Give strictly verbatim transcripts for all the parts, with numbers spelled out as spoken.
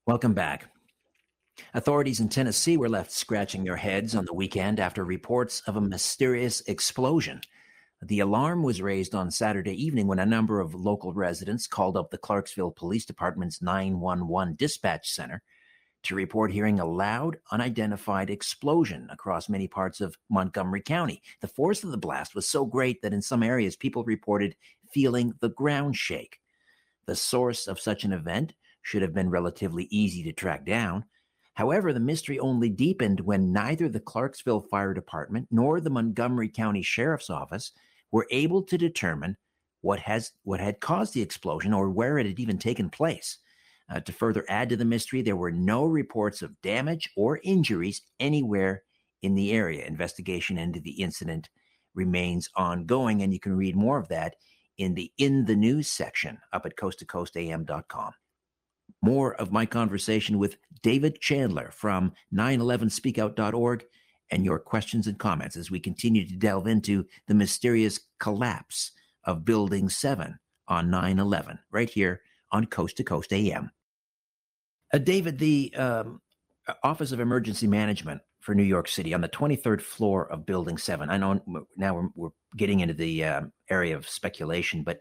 Welcome back. Authorities in Tennessee were left scratching their heads on the weekend after reports of a mysterious explosion. The alarm was raised on Saturday evening when a number of local residents called up the Clarksville Police Department's nine one one dispatch center to report hearing a loud, unidentified explosion across many parts of Montgomery County. The force of the blast was so great that in some areas people reported feeling the ground shake. The source of such an event should have been relatively easy to track down. However, the mystery only deepened when neither the Clarksville Fire Department nor the Montgomery County Sheriff's Office were able to determine what has what had caused the explosion or where it had even taken place. Uh, to further add to the mystery, there were no reports of damage or injuries anywhere in the area. Investigation into the incident remains ongoing, and you can read more of that in the In the News section up at coast to coast a m dot com. More of my conversation with David Chandler from nine eleven speak out dot org and your questions and comments as we continue to delve into the mysterious collapse of Building seven on nine eleven, right here on Coast to Coast A M. Uh, David, the um, Office of Emergency Management for New York City on the twenty-third floor of Building seven. I know now we're, we're getting into the um, area of speculation, but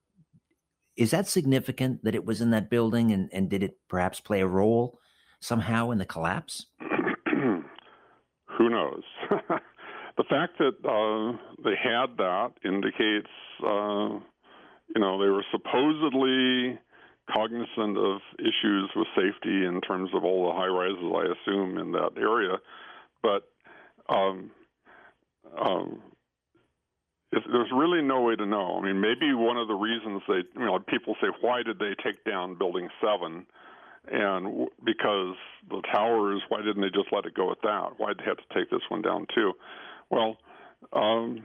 is that significant that it was in that building, and, and did it perhaps play a role somehow in the collapse? Who knows? The fact that uh, they had that indicates, uh, you know, they were supposedly cognizant of issues with safety in terms of all the high rises, I assume, in that area. But um, um, If, there's really no way to know. I mean, maybe one of the reasons they, you know, people say, why did they take down Building seven? And w- because the towers, why didn't they just let it go at that? Why did they have to take this one down too? Well, um,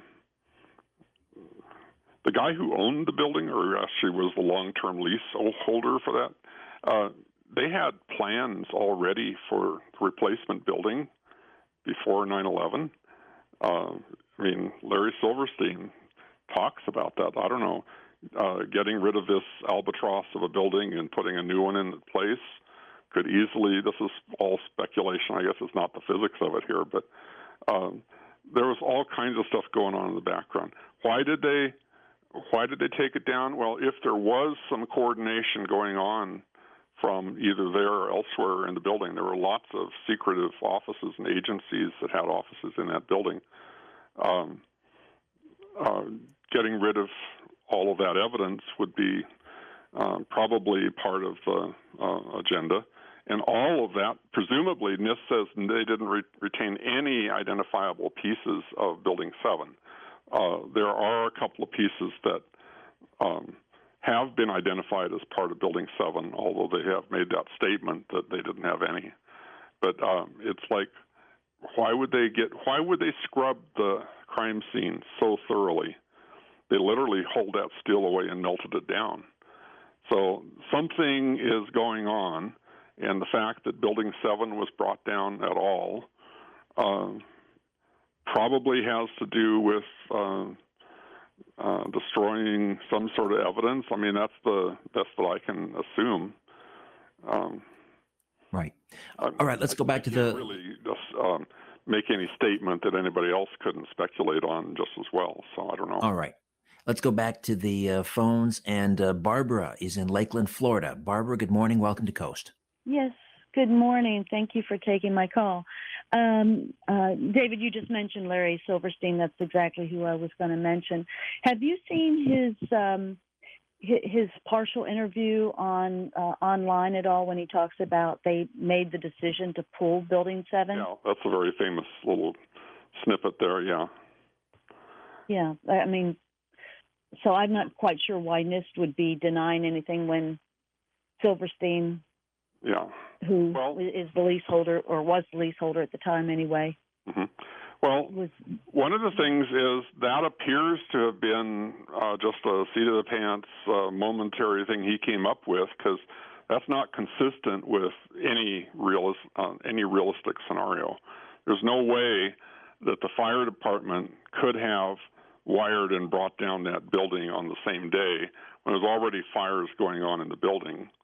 the guy who owned the building, or actually was the long-term lease holder for that, uh, they had plans already for the replacement building before nine eleven. Uh, I mean, Larry Silverstein talks about that. I don't know, uh, getting rid of this albatross of a building and putting a new one in place could easily, this is all speculation, I guess it's not the physics of it here, but um, there was all kinds of stuff going on in the background. Why did they, why did they take it down? Well, if there was some coordination going on from either there or elsewhere in the building, there were lots of secretive offices and agencies that had offices in that building. Um, uh, getting rid of all of that evidence would be uh, probably part of the uh, agenda. And all of that, presumably, NIST says they didn't re- retain any identifiable pieces of Building seven. Uh, there are a couple of pieces that um, have been identified as part of Building seven, although they have made that statement that they didn't have any. But um, it's like, Why would they get? Why would they scrub the crime scene so thoroughly? They literally hauled that steel away and melted it down. So something is going on, and the fact that Building seven was brought down at all uh, probably has to do with uh, uh, destroying some sort of evidence. I mean, that's the best that I can assume. Um, Right. All right, let's go back to the... really just um, make any statement that anybody else couldn't speculate on just as well, so I don't know. All right. Let's go back to the uh, phones, and uh, Barbara is in Lakeland, Florida. Barbara, good morning. Welcome to Coast. Yes, good morning. Thank you for taking my call. Um, uh, David, you just mentioned Larry Silverstein. That's exactly who I was going to mention. Have you seen his... Um, his partial interview on uh, online at all when he talks about they made the decision to pull Building seven? Yeah, that's a very famous little snippet there, yeah. Yeah, I mean, so I'm not quite sure why NIST would be denying anything when Silverstein, yeah, who well, is the leaseholder, or was the leaseholder at the time anyway. Mm-hmm. Well, was, one of the things is that appears to have been uh, just a seat of the pants, uh, momentary thing he came up with, because that's not consistent with any realis- uh, any realistic scenario. There's no way that the fire department could have wired and brought down that building on the same day when there's already fires going on in the building.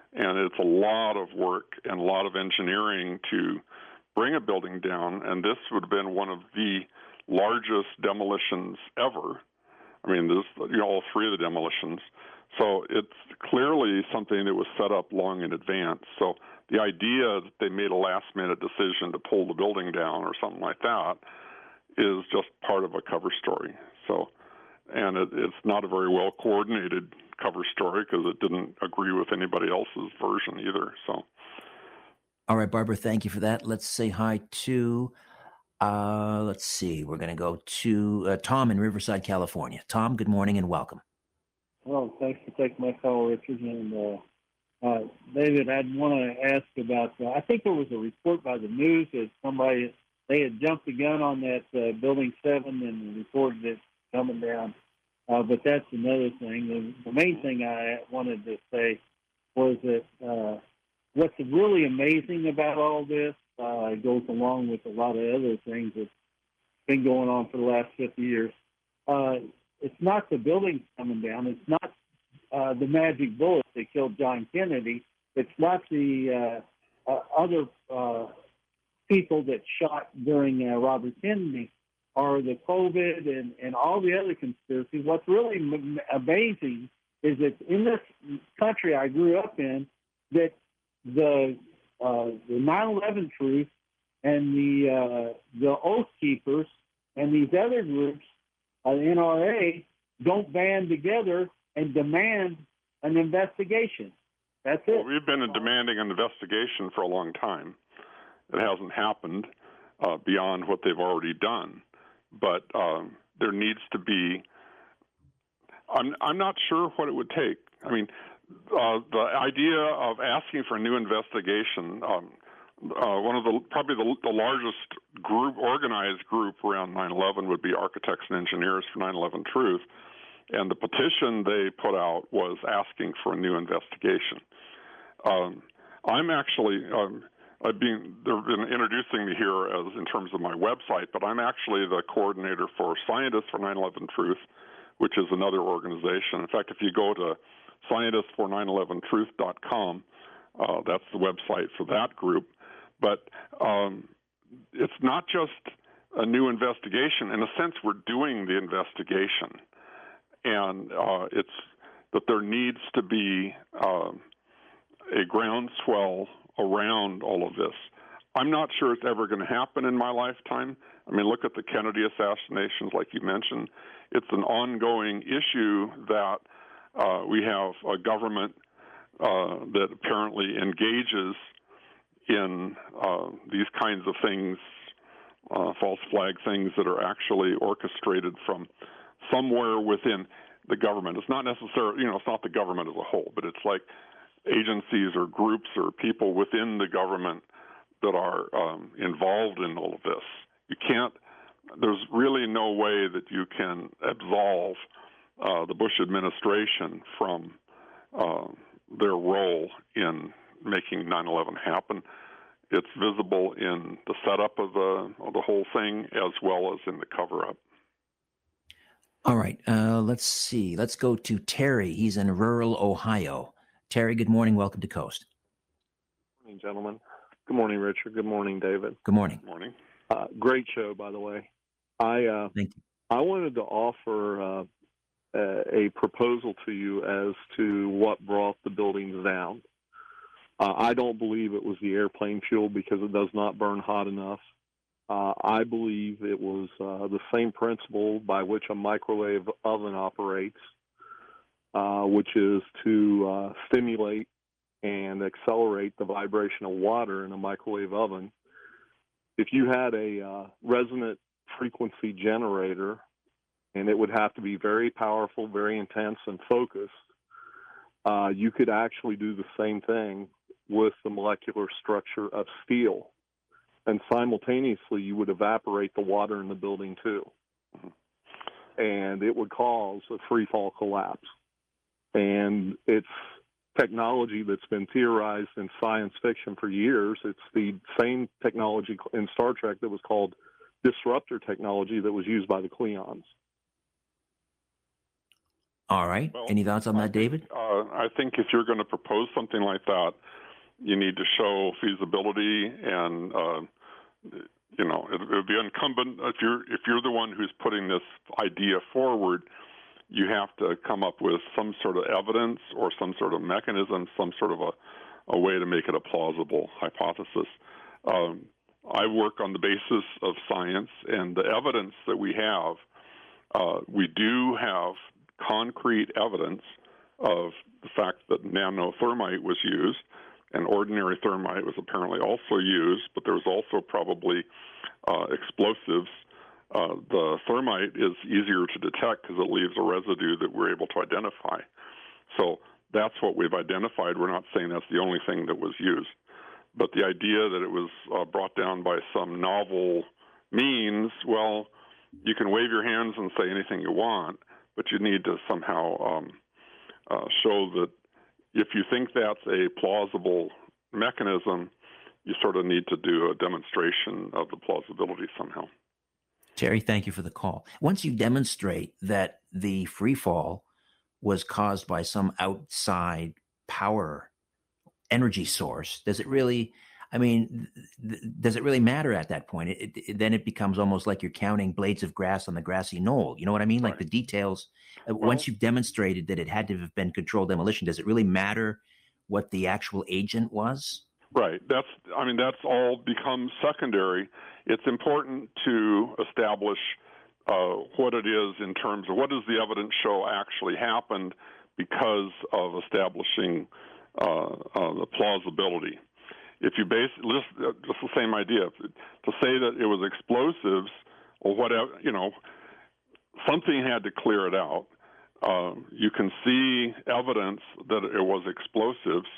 and it's a lot of work and a lot of engineering to bring a building down, and this would have been one of the largest demolitions ever. I mean, this, you know, all three of the demolitions. So it's clearly something that was set up long in advance. So the idea that they made a last-minute decision to pull the building down or something like that is just part of a cover story. So, and it, it's not a very well-coordinated cover story because it didn't agree with anybody else's version either. So, all right, Barbara, thank you for that. Let's say hi to, uh, let's see, we're going to go to uh, Tom in Riverside, California. Tom, good morning and welcome. Well, thanks for taking my call, Richard. And uh, uh, David, I'd want to ask about, uh, I think there was a report by the news that somebody, they had jumped the gun on that uh, Building seven and reported it coming down. Uh, but that's another thing. The, the main thing I wanted to say was that uh, what's really amazing about all this, uh, it goes along with a lot of other things that's been going on for the last fifty years. Uh, it's not the buildings coming down. It's not uh, the magic bullet that killed John Kennedy. It's not the uh, uh, other uh, people that shot during uh, Robert Kennedy or the COVID and, and all the other conspiracies. What's really m- amazing is that in this country I grew up in, that the uh, the nine eleven Truth and the uh, the Oath Keepers and these other groups, uh, the N R A, don't band together and demand an investigation. That's it. Well, we've been demanding an investigation for a long time. It hasn't happened uh, beyond what they've already done. But um, there needs to be, I'm, I'm not sure what it would take. I mean, uh, the idea of asking for a new investigation, um, uh, one of the, probably the, the largest group, organized group around nine eleven would be Architects and Engineers for nine eleven Truth. And the petition they put out was asking for a new investigation. Um, I'm actually, um, I've been, they've been introducing me here as in terms of my website, but I'm actually the coordinator for Scientists for nine eleven Truth, which is another organization. In fact, if you go to scientists for nine eleven truth dot com, uh, that's the website for that group. But um, it's not just a new investigation. In a sense, we're doing the investigation. And uh, it's that there needs to be uh, a groundswell around all of this. I'm not sure it's ever going to happen in my lifetime. I mean, look at the Kennedy assassinations, like you mentioned. It's an ongoing issue that uh, we have a government uh, that apparently engages in uh, these kinds of things, uh, false flag things that are actually orchestrated from somewhere within the government. It's not necessarily, you know, it's not the government as a whole, but it's like agencies or groups or people within the government that are um, involved in all of this. You can't, there's really no way that you can absolve uh, the Bush administration from uh, their role in making nine eleven happen. It's visible in the setup of the, of the whole thing as well as in the cover-up. All right, uh, let's see. Let's go to Terry. He's in rural Ohio. Terry, good morning. Welcome to Coast. Good morning, gentlemen. Good morning, Richard. Good morning, David. Good morning. Good morning. Uh, great show, by the way. I uh, Thank you. I wanted to offer uh, a, a proposal to you as to what brought the buildings down. Uh, I don't believe it was the airplane fuel because it does not burn hot enough. Uh, I believe it was uh, the same principle by which a microwave oven operates, uh, which is to uh, stimulate and accelerate the vibration of water in a microwave oven. If you had a uh, resonant frequency generator, and it would have to be very powerful, very intense, and focused, uh, you could actually do the same thing with the molecular structure of steel. And simultaneously, you would evaporate the water in the building, too. And it would cause a free-fall collapse. And it's technology that's been theorized in science fiction for years. It's the same technology in Star Trek that was called disruptor technology that was used by the Klingons. All right. Well, Any thoughts on that, David? Uh, I think if you're going to propose something like that, you need to show feasibility, and uh, you know it, it would be incumbent if you're if you're the one who's putting this idea forward. You have to come up with some sort of evidence or some sort of mechanism, some sort of a, a way to make it a plausible hypothesis. Um, I work on the basis of science and the evidence that we have. Uh, we do have concrete evidence of the fact that nanothermite was used, and ordinary thermite was apparently also used, but there was also probably uh, explosives. Uh, the thermite is easier to detect because it leaves a residue that we're able to identify. So that's what we've identified. We're not saying that's the only thing that was used. But the idea that it was uh, brought down by some novel means, well, you can wave your hands and say anything you want, but you need to somehow um, uh, show that if you think that's a plausible mechanism, you sort of need to do a demonstration of the plausibility somehow. Terry, thank you for the call. Once you demonstrate that the free fall was caused by some outside power energy source, does it really, I mean, th- does it really matter at that point? It, it, then it becomes almost like you're counting blades of grass on the grassy knoll. You know what I mean? Like Right. the details, uh, Well, once you've demonstrated that it had to have been controlled demolition, does it really matter what the actual agent was? Right. That's, I mean, that's all becomes secondary. It's important to establish uh, what it is in terms of what does the evidence show actually happened because of establishing uh, uh, the plausibility. If you base just, just the same idea, to say that it was explosives or whatever, you know, something had to clear it out. Uh, you can see evidence that it was explosives.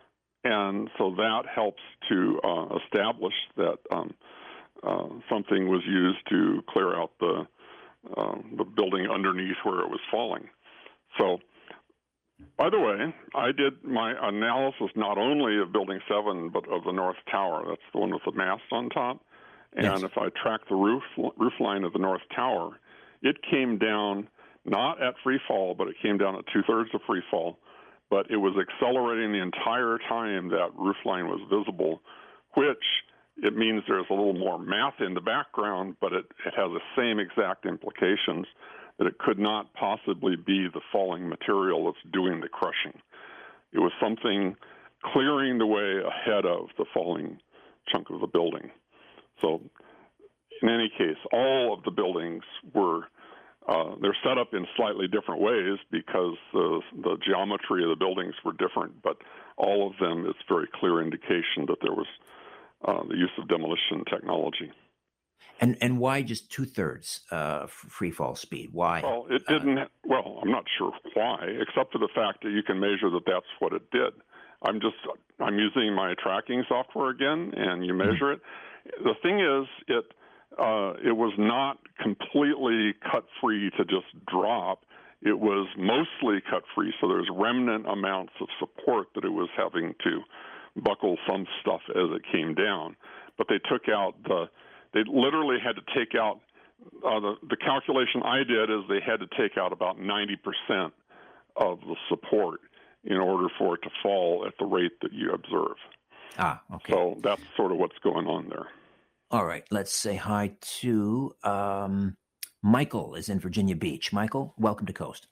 And so that helps to uh, establish that um, uh, something was used to clear out the uh, the building underneath where it was falling. So, by the way, I did my analysis not only of Building seven, but of the North Tower. That's the one with the mast on top. And Yes. if I track the roof roof line of the North Tower, it came down not at free fall, but it came down at two-thirds of free fall. But it was accelerating the entire time that roof line was visible, which it means there's a little more math in the background, but it, it has the same exact implications that it could not possibly be the falling material that's doing the crushing. It was something clearing the way ahead of the falling chunk of the building. So in any case, all of the buildings were Uh, they're set up in slightly different ways because the, the geometry of the buildings were different, but all of them is very clear indication that there was uh, the use of demolition technology. And and why just two thirds uh, free fall speed? Why? Well, it didn't. Uh, well, I'm not sure why, except for the fact that you can measure that that's what it did. I'm just I'm using my tracking software again, and you measure mm-hmm. it. The thing is, it. Uh, it was not completely cut free to just drop. It was mostly cut free, so there's remnant amounts of support that it was having to buckle some stuff as it came down. But they took out the, they literally had to take out, uh, the, the calculation I did is they had to take out about ninety percent of the support in order for it to fall at the rate that you observe. Ah, okay. So that's sort of what's going on there. All right, let's say hi to um, Michael is in Virginia Beach. Michael, welcome to Coast.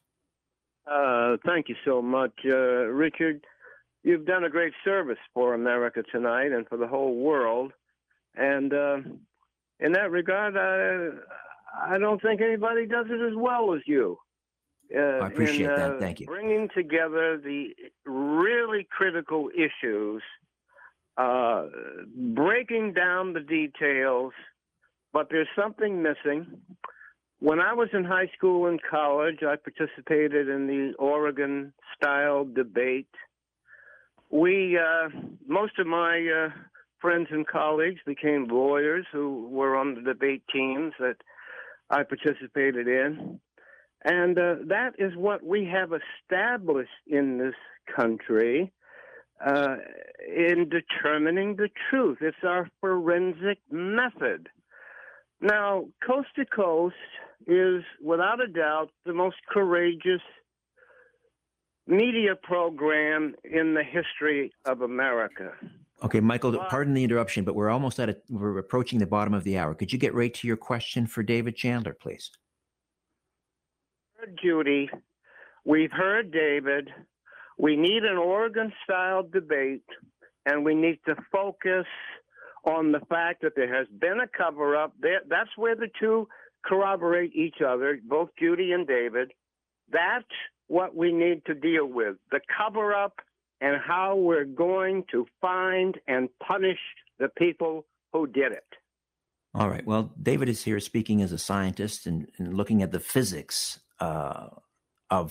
Uh, thank you so much, uh, Richard. You've done a great service for America tonight and for the whole world. And uh, in that regard, I, I don't think anybody does it as well as you. Uh, I appreciate in, uh, that. Thank you. Bringing together the really critical issues, Uh, breaking down the details, but there's something missing. When I was in high school and college, I participated in the Oregon-style debate. We, uh, most of my uh, friends and colleagues became lawyers who were on the debate teams that I participated in. And uh, that is what we have established in this country Uh, in determining the truth. It's our forensic method. Now, Coast to Coast is, without a doubt, the most courageous media program in the history of America. Okay, Michael, But- pardon the interruption, but we're almost at it. We're approaching the bottom of the hour. Could you get right to your question for David Chandler, please? Judy, we've heard David. We need an Oregon-style debate, and we need to focus on the fact that there has been a cover-up. There, that's where the two corroborate each other, both Judy and David. That's what we need to deal with, the cover-up and how we're going to find and punish the people who did it. All right. Well, David is here speaking as a scientist and, and looking at the physics uh, of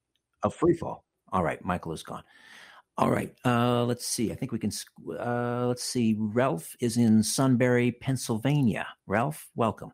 of free fall. All right, Michael is gone. All right. Uh, let's see. I think we can. Uh, let's see. Ralph is in Sunbury, Pennsylvania. Ralph, welcome.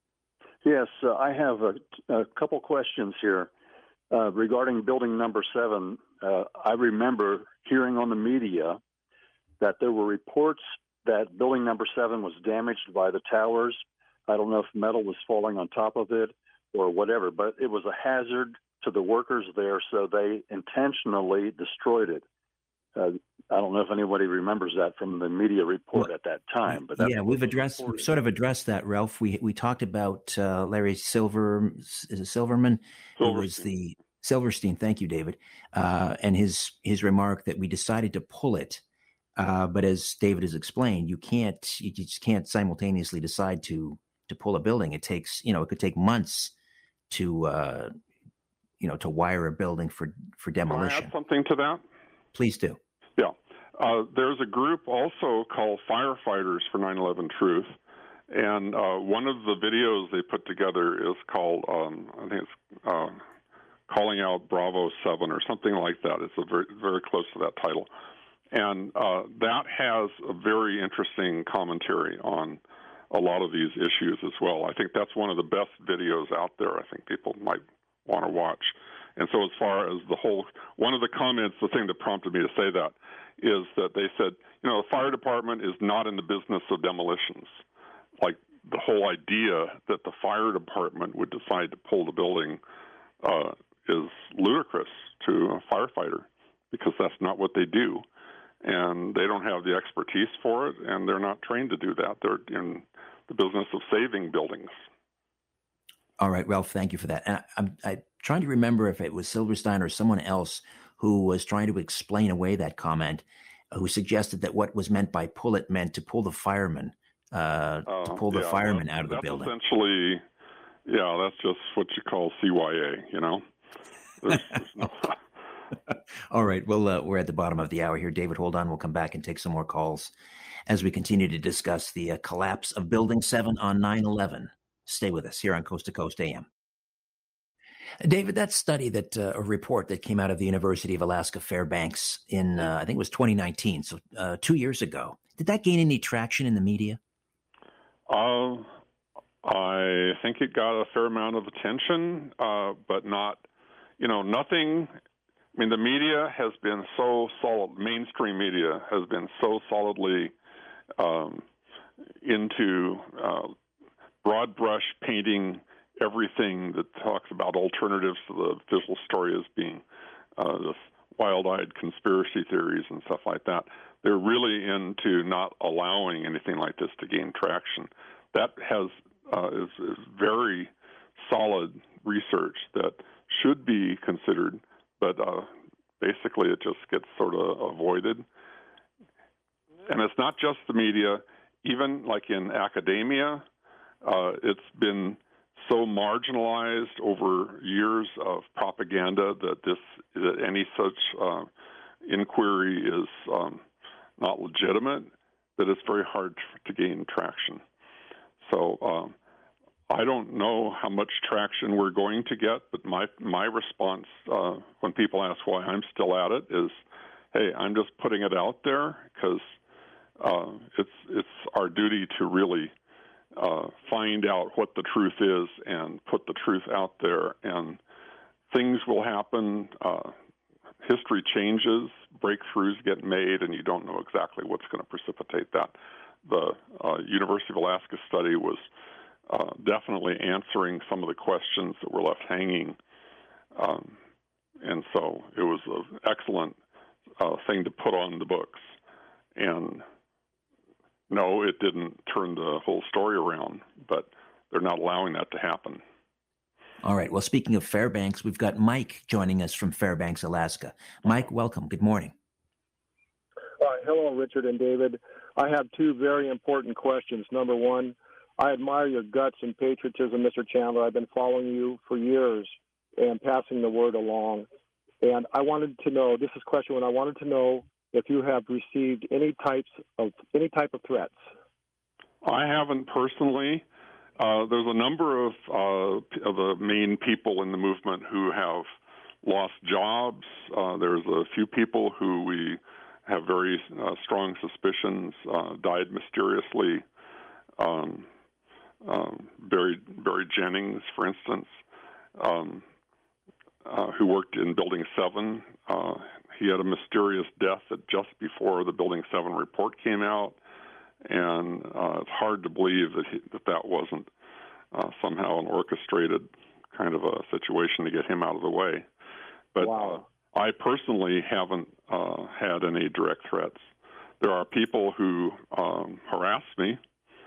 Yes, uh, I have a, a couple questions here uh, regarding building number seven. Uh, I remember hearing on the media that there were reports that building number seven was damaged by the towers. I don't know if metal was falling on top of it or whatever, but it was a hazard to the workers there, so they intentionally destroyed it. Uh, I don't know if anybody remembers that from the media report at that time, but that's yeah, we've addressed, we've sort of addressed that, Ralph. We we talked about uh, Larry Silver, is it Silverman, who was the Silverstein. Thank you, David, uh, and his his remark that we decided to pull it, uh, but as David has explained, you can't, you just can't simultaneously decide to to pull a building. It takes, you know, it could take months to, uh, you know, to wire a building for for demolition. Can I add something to that? Please do. Yeah. Uh, there's a group also called Firefighters for nine eleven Truth. And uh, one of the videos they put together is called, um, I think it's uh, Calling Out Bravo seven or something like that. It's a very, very close to that title. And uh, that has a very interesting commentary on a lot of these issues as well. I think that's one of the best videos out there. I think people might want to watch. And so as far as the whole, one of the comments, the thing that prompted me to say that is that they said, you know, the fire department is not in the business of demolitions. Like the whole idea that the fire department would decide to pull the building uh, is ludicrous to a firefighter because that's not what they do. And they don't have the expertise for it, and they're not trained to do that. They're in the business of saving buildings. All right, Ralph, thank you for that. And I, I'm, I'm trying to remember if it was Silverstein or someone else who was trying to explain away that comment, uh, who suggested that what was meant by pull it meant to pull the firemen, uh, uh, to pull the yeah, firemen that, out of the that's building. Essentially, yeah, that's just what you call C Y A, you know? There's, there's no... All right, well, uh, we're at the bottom of the hour here. David, hold on. We'll come back and take some more calls as we continue to discuss the uh, collapse of Building seven on nine eleven. Stay with us here on Coast to Coast A M. David, that study, that uh, a report that came out of the University of Alaska Fairbanks in, uh, I think it was twenty nineteen, so uh, two years ago, did that gain any traction in the media? Uh, I think it got a fair amount of attention, uh, but not, you know, nothing. I mean, the media has been so solid, mainstream media has been so solidly um, into uh, broad brush painting everything that talks about alternatives to the official story as being uh, this wild-eyed conspiracy theories and stuff like that. They're really into not allowing anything like this to gain traction. That has uh, is, is very solid research that should be considered, but uh, basically it just gets sort of avoided. And it's not just the media. Even like in academia, uh, it's been so marginalized over years of propaganda that this that any such uh, inquiry is um, not legitimate, that it's very hard to gain traction. So um, I don't know how much traction we're going to get, but my my response uh, when people ask why I'm still at it is, hey, I'm just putting it out there because uh, it's it's our duty to really uh, find out what the truth is and put the truth out there. And things will happen. Uh, history changes. Breakthroughs get made, and you don't know exactly what's going to precipitate that. The uh, University of Alaska study was uh, definitely answering some of the questions that were left hanging um, and so it was an excellent uh, thing to put on the books. And no, it didn't turn the whole story around, but they're not allowing that to happen. All right. Well, speaking of Fairbanks, we've got Mike joining us from Fairbanks, Alaska. Mike, welcome. Good morning. Uh, hello, Richard and David. I have two very important questions. Number one, I admire your guts and patriotism, Mister Chandler. I've been following you for years and passing the word along. And I wanted to know, this is question one, I wanted to know if you have received any types of any type of threats. I haven't personally. Uh, there's a number of, uh, of the main people in the movement who have lost jobs. Uh, there's a few people who we have very uh, strong suspicions uh, died mysteriously. Um, um, Barry, Barry Jennings, for instance, um, uh, who worked in Building seven. Uh, he had a mysterious death just before the Building seven report came out, and uh, it's hard to believe that he, that, that wasn't uh, somehow an orchestrated kind of a situation to get him out of the way. But wow. uh, I personally haven't uh, had any direct threats. There are people who um, harass me.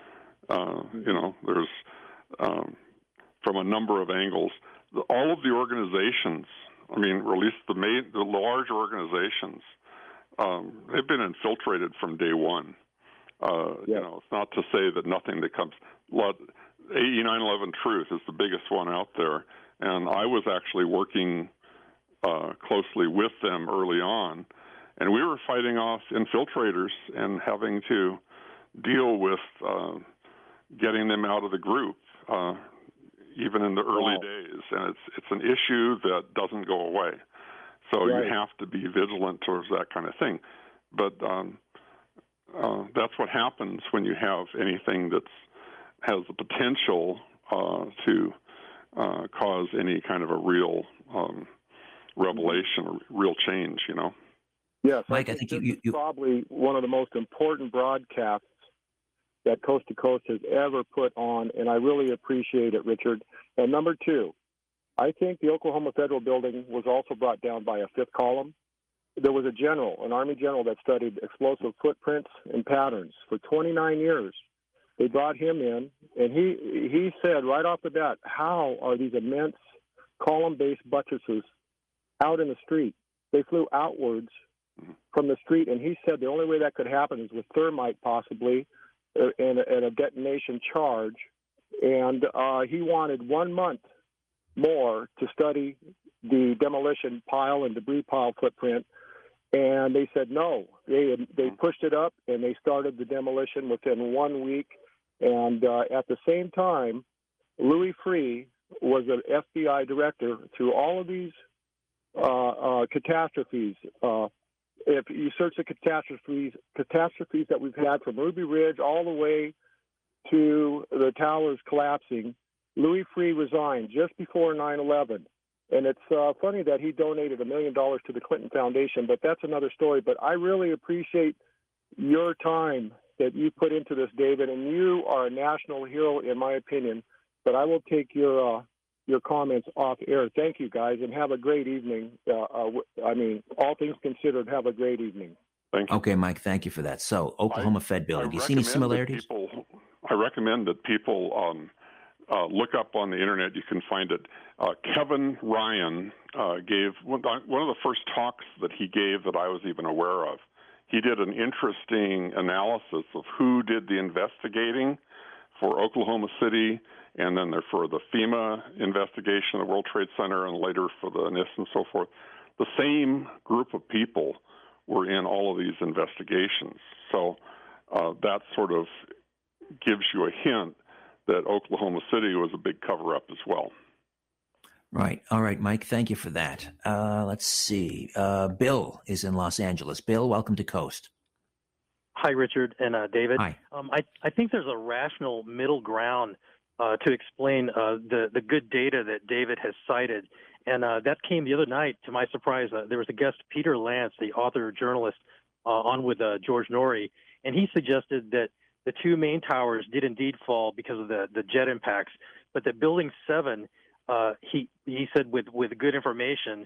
Uh, you know, there's um, from a number of angles. The, all of the organizations, I mean, or at least the main, the large organizations, um, they've been infiltrated from day one. Uh, yeah. You know, it's not to say that nothing that comes. A E nine eleven Truth is the biggest one out there, and I was actually working uh, closely with them early on, and we were fighting off infiltrators and having to deal with uh, getting them out of the group, uh, even in the early wow. days. And it's it's an issue that doesn't go away. So right. you have to be vigilant towards that kind of thing. But um, uh, that's what happens when you have anything that's has the potential uh, to uh, cause any kind of a real um, revelation or real change, you know? Yes, Mike, I I think, think this you, is you, probably one of the most important broadcasts that Coast to Coast has ever put on, and I really appreciate it, Richard. And number two, I think the Oklahoma Federal Building was also brought down by a fifth column. There was a general, an Army general that studied explosive footprints and patterns for twenty-nine years. They brought him in, and he he said right off the bat, how are these immense column-based buttresses out in the street? They flew outwards from the street, and he said the only way that could happen is with thermite possibly uh, and, and a detonation charge. And uh, he wanted one month more to study the demolition pile and debris pile footprint. And they said no. They they pushed it up, and they started the demolition within one week. And uh, at the same time, Louis Freeh was an F B I director through all of these uh, uh, catastrophes. Uh, if you search the catastrophes, catastrophes that we've had from Ruby Ridge all the way to the towers collapsing, Louis Freeh resigned just before nine eleven. And it's uh, funny that he donated a million dollars to the Clinton Foundation, but that's another story. But I really appreciate your time that you put into this, David, and you are a national hero, in my opinion. But I will take your uh, your comments off air. Thank you, guys, and have a great evening. Uh, uh, I mean, all things considered, have a great evening. Thank you. Okay, Mike, thank you for that. So, Oklahoma I, Fed building, I do you see any similarities? People, I recommend that people um, uh, look up on the internet. You can find it. Uh, Kevin Ryan uh, gave one, one of the first talks that he gave that I was even aware of. He did an interesting analysis of who did the investigating for Oklahoma City, and then there for the FEMA investigation, the World Trade Center, and later for the NIST and so forth. The same group of people were in all of these investigations. So uh, that sort of gives you a hint that Oklahoma City was a big cover-up as well. Right. All right, Mike, thank you for that. Uh, let's see. Uh, Bill is in Los Angeles. Bill, welcome to Coast. Hi, Richard and uh, David. Hi. Um, I, I think there's a rational middle ground uh, to explain uh, the, the good data that David has cited. And uh, that came the other night, to my surprise. Uh, there was a guest, Peter Lance, the author, journalist, uh, on with uh, George Norrie, and he suggested that the two main towers did indeed fall because of the, the jet impacts, but that Building seven, uh, he he said with, with good information,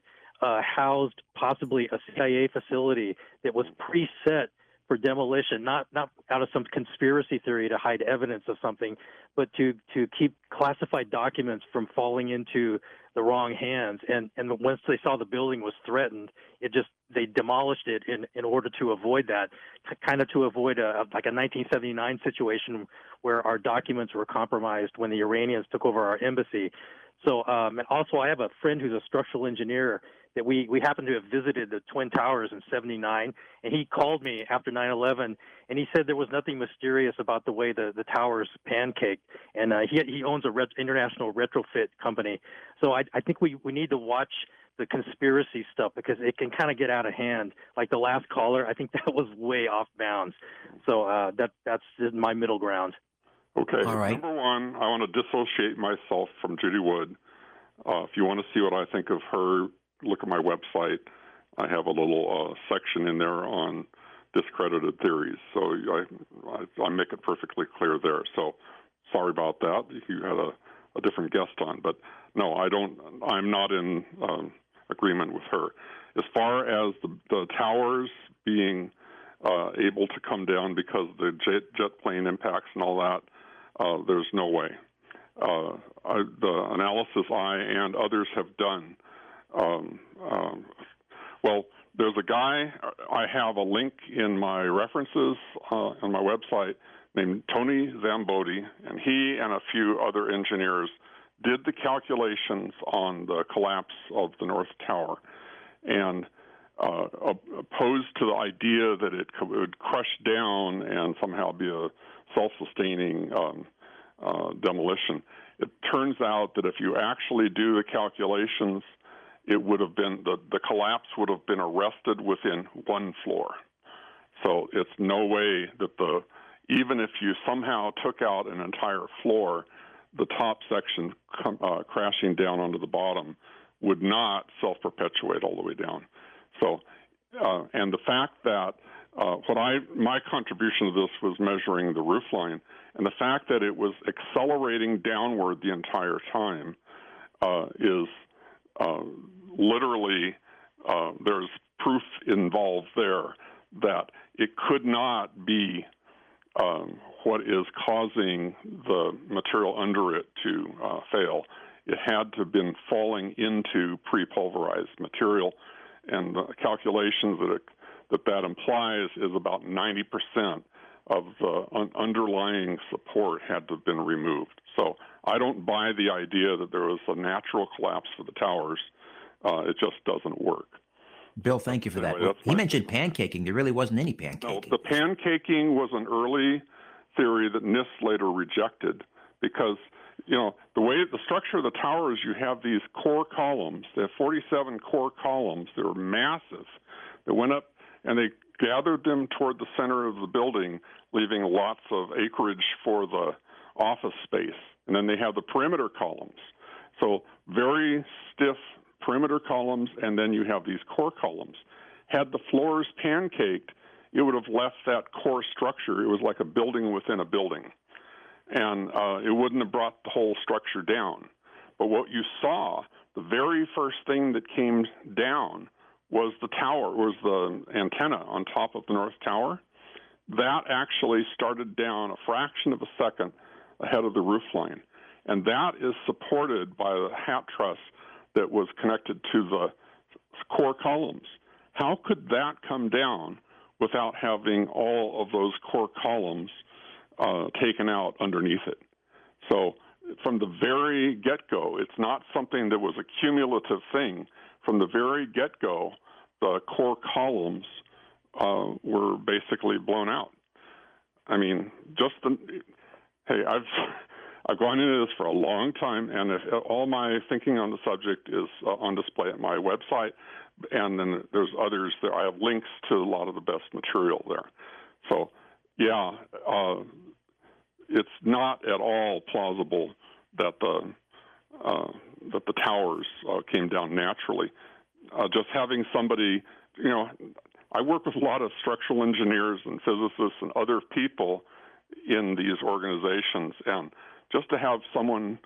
uh, housed possibly a C I A facility that was preset for demolition, not not out of some conspiracy theory to hide evidence of something, but to to keep classified documents from falling into the wrong hands. And and once they saw the building was threatened, it just they demolished it in in order to avoid that, to kind of to avoid a like a nineteen seventy-nine situation where our documents were compromised when the Iranians took over our embassy. So um, and also I have a friend who's a structural engineer that we, we happened to have visited the Twin Towers in seventy-nine, and he called me after nine eleven, and he said there was nothing mysterious about the way the, the towers pancaked, and uh, he he owns a ret- international retrofit company. So I, I think we, we need to watch the conspiracy stuff because it can kind of get out of hand. Like the last caller, I think that was way off bounds. So uh, that that's my middle ground. Okay. All right. Number one, I want to dissociate myself from Judy Wood. Uh, if you want to see what I think of her, look at my website. I have a little uh, section in there on discredited theories. So I, I, I make it perfectly clear there. So sorry about that. You had a, a different guest on. But no, I don't, I'm not in um, agreement with her. As far as the, the towers being uh, able to come down because of the jet, jet plane impacts and all that, uh, there's no way. Uh, I, the analysis I and others have done, um, um, well, there's a guy, I have a link in my references uh, on my website named Tony Zambodi, and he and a few other engineers did the calculations on the collapse of the North Tower and uh, opposed to the idea that it would crush down and somehow be a self-sustaining um, uh, demolition. It turns out that if you actually do the calculations, it would have been, the, the collapse would have been arrested within one floor. So it's no way that the, even if you somehow took out an entire floor, the top section com, uh, crashing down onto the bottom would not self-perpetuate all the way down. So, uh, and the fact that uh, what I, my contribution to this was measuring the roof line, and the fact that it was accelerating downward the entire time uh, is uh, literally, uh, there's proof involved there that it could not be um, what is causing the material under it to uh, fail. It had to have been falling into pre-pulverized material, and the calculations that it, that, that implies is about ninety percent of the un- underlying support had to have been removed. So I don't buy the idea that there was a natural collapse for the towers. Uh, it just doesn't work. Bill, thank you for anyway, that. Well, he my, mentioned pancaking. There really wasn't any pancaking. No, the pancaking was an early theory that NIST later rejected because, you know, the way the structure of the towers, you have these core columns. They have forty-seven core columns. They were massive. They went up and they gathered them toward the center of the building, leaving lots of acreage for the office space. And then they have the perimeter columns. So very stiff perimeter columns, and then you have these core columns. Had the floors pancaked, it would have left that core structure. It was like a building within a building. And uh, it wouldn't have brought the whole structure down. But what you saw, the very first thing that came down was the tower, was the antenna on top of the North Tower. That actually started down a fraction of a second ahead of the roof line. And that is supported by the hat truss that was connected to the core columns. How could that come down without having all of those core columns uh, taken out underneath it? So from the very get-go, it's not something that was a cumulative thing. From the very get-go, the core columns uh, were basically blown out. I mean, just the, hey, I've I've gone into this for a long time, and if, all my thinking on the subject is uh, on display at my website, and then there's others there. I have links to a lot of the best material there. So, yeah, uh, it's not at all plausible that the uh, that the towers uh, came down naturally. Uh, just having somebody, you know, I work with a lot of structural engineers and physicists and other people in these organizations, and just to have someone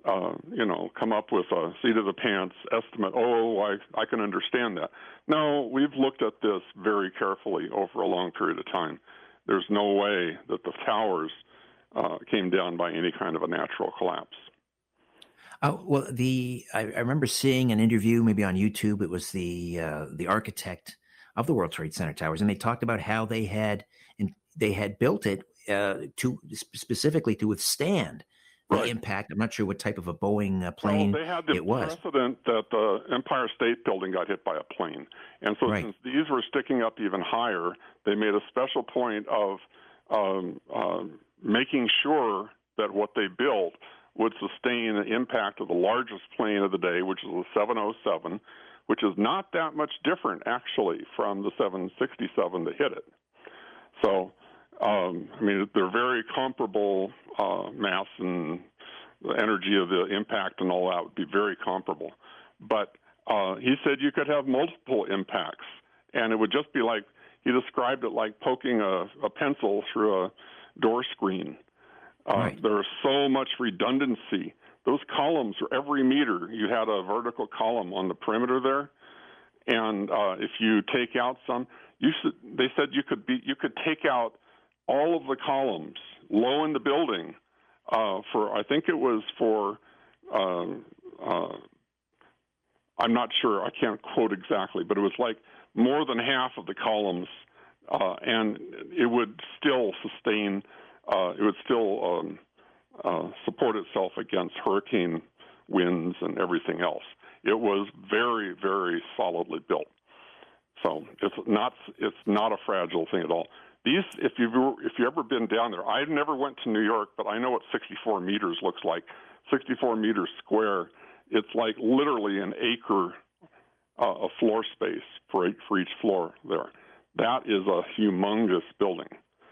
uh, you know, come up with a seat of the pants estimate. Oh, I, I can understand that. No, we've looked at this very carefully over a long period of time. There's no way that the towers uh, came down by any kind of a natural collapse. Oh, well, the I, I remember seeing an interview maybe on YouTube. It was the uh, the architect of the World Trade Center towers, and they talked about how they had and they had built it uh, to specifically to withstand the Right. impact. I'm not sure what type of a Boeing uh, plane well, they had the it was. precedent that the Empire State Building got hit by a plane. And so Right. since these were sticking up even higher, they made a special point of um, uh, making sure that what they built would sustain the impact of the largest plane of the day, which is the seven oh seven, which is not that much different, actually, from the seven sixty-seven that hit it. So, um, I mean, they're very comparable uh, mass and the energy of the impact and all that would be very comparable. But uh, he said you could have multiple impacts, and it would just be like, he described it like poking a, a pencil through a door screen. Uh, Right. There is so much redundancy. Those columns, every meter, you had a vertical column on the perimeter there, and uh, if you take out some, you should, they said you could be, you could take out all of the columns low in the building uh, for, I think it was for, uh, uh, I'm not sure, I can't quote exactly, but it was like more than half of the columns, uh, and it would still sustain, uh, it would still um, uh, support itself against hurricane winds and everything else. It was very, very solidly built. So it's not it's not a fragile thing at all. These, if you've if you've ever been down there, I never went to New York, but I know what sixty-four meters looks like. sixty-four meters square. It's like literally an acre uh, of floor space for each, for each floor there. That is a humongous building,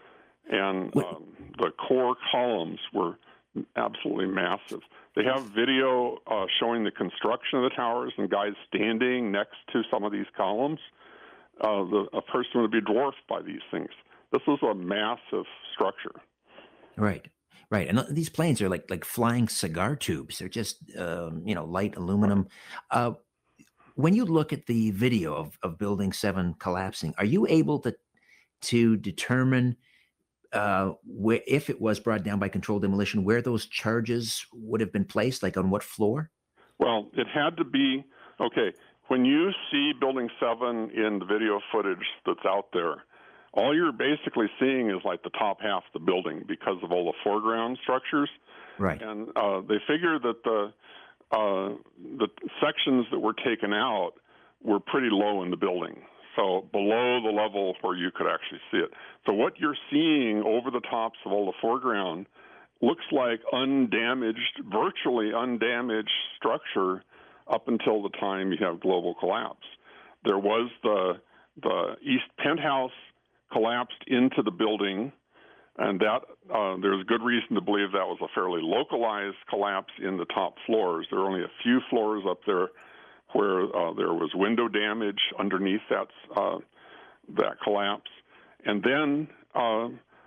and um, the core columns were absolutely massive. They have video uh, showing the construction of the towers and guys standing next to some of these columns. Uh, the, a person would be dwarfed by these things. This is a massive structure. Right, right, and these planes are like like flying cigar tubes. They're just um, you know light aluminum. Uh, when you look at the video of, of Building Seven collapsing, are you able to to determine uh, where, if it was brought down by controlled demolition, where those charges would have been placed, like on what floor? Well, it had to be okay. When you see Building Seven in the video footage that's out there, all you're basically seeing is like the top half of the building because of all the foreground structures. Right. And uh, they figure that the uh, the sections that were taken out were pretty low in the building, so below the level where you could actually see it. So what you're seeing over the tops of all the foreground looks like undamaged, virtually undamaged structure up until the time you have global collapse. There was the the east penthouse collapsed into the building, and that uh, there's good reason to believe that was a fairly localized collapse in the top floors. There are only a few floors up there where uh, there was window damage underneath that uh, that collapse, and then uh,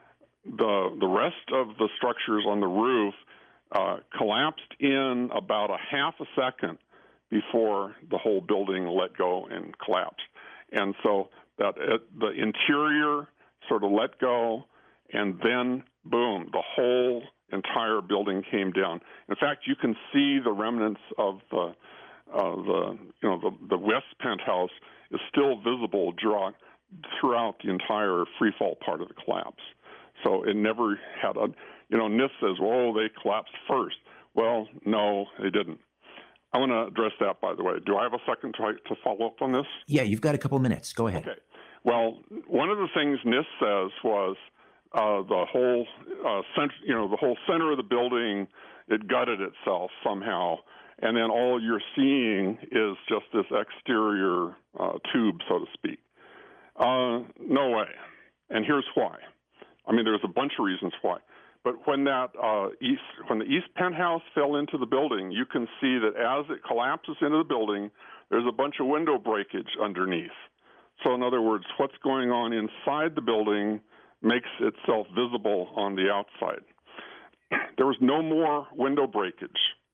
the the rest of the structures on the roof uh, collapsed in about a half a second before the whole building let go and collapsed. And so that uh, the interior sort of let go, and then boom, the whole entire building came down. In fact, you can see the remnants of the uh, the you know the, the west penthouse is still visible draw, throughout the entire free fall part of the collapse. So it never had a you know NIST says, well, they collapsed first. Well, no, they didn't. I want to address that, by the way. Do I have a second to, to follow up on this? Yeah, you've got a couple minutes. Go ahead. Okay. Well, one of the things NIST says was uh, the whole, uh, cent- you know, the whole center of the building, it gutted itself somehow, and then all you're seeing is just this exterior uh, tube, so to speak. Uh, no way. And here's why. I mean, there's a bunch of reasons why. But when that uh, east, when the east penthouse fell into the building, you can see that as it collapses into the building, there's a bunch of window breakage underneath. So in other words, what's going on inside the building makes itself visible on the outside. There was no more window breakage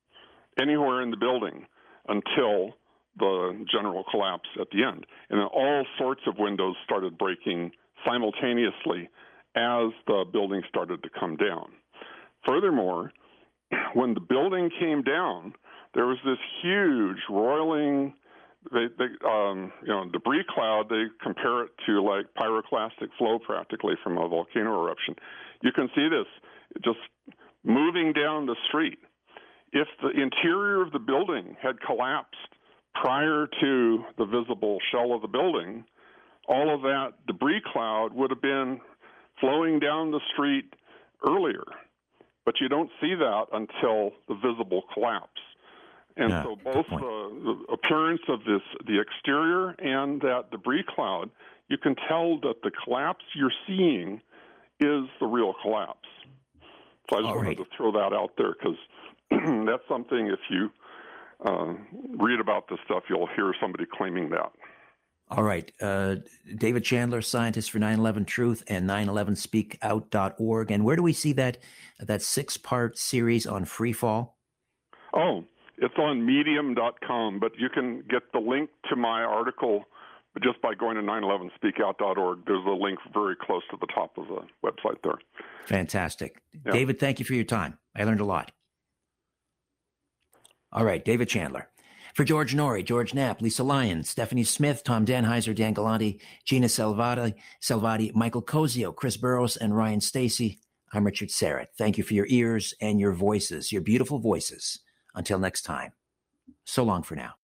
anywhere in the building until the general collapse at the end. And then all sorts of windows started breaking simultaneously as the building started to come down. Furthermore, when the building came down, there was this huge roiling, they, they, um, you know, debris cloud. They compare it to like pyroclastic flow practically from a volcano eruption. You can see this just moving down the street. If the interior of the building had collapsed prior to the visible shell of the building, all of that debris cloud would have been flowing down the street earlier. But you don't see that until the visible collapse. And Yeah, so good both point. the, the appearance of this, the exterior and that debris cloud, you can tell that the collapse you're seeing is the real collapse. So I just All wanted right. to throw that out there because that's something, if you uh, read about this stuff, you'll hear somebody claiming that. All right. Uh, David Chandler, scientist for nine eleven Truth and nine eleven speak out dot org. And where do we see that that six-part series on free fall? Oh, it's on medium dot com, but you can get the link to my article just by going to nine eleven speak out dot org. There's a link very close to the top of the website there. Fantastic. Yeah. David, thank you for your time. I learned a lot. All right, David Chandler. For George Norrie, George Knapp, Lisa Lyon, Stephanie Smith, Tom Danheiser, Dan Galante, Gina Salvati, Salvati, Michael Cozio, Chris Burrows, and Ryan Stacy, I'm Richard Serrett. Thank you for your ears and your voices, your beautiful voices. Until next time, so long for now.